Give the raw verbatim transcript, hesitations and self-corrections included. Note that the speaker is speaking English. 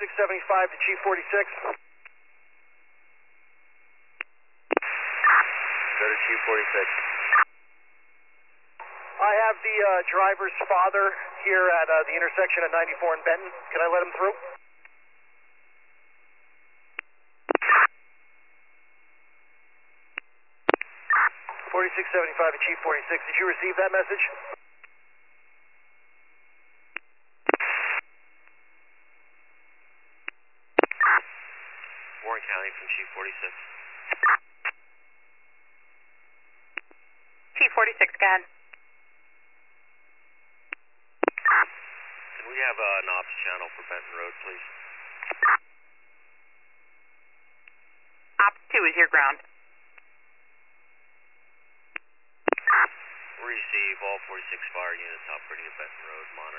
forty-six seventy-five to Chief forty-six. Go to Chief forty-six. I have the uh, driver's father here at uh, the intersection of ninety-four and Benton. Can I let him through? forty-six seventy-five to Chief forty-six. Did you receive that message? Warren County from Chief forty-six. Chief forty-six, go ahead. Can we have uh, an ops channel for Benton Road, please? Ops two is your ground. Receive all forty-six fire units operating at Benton Road, monitor.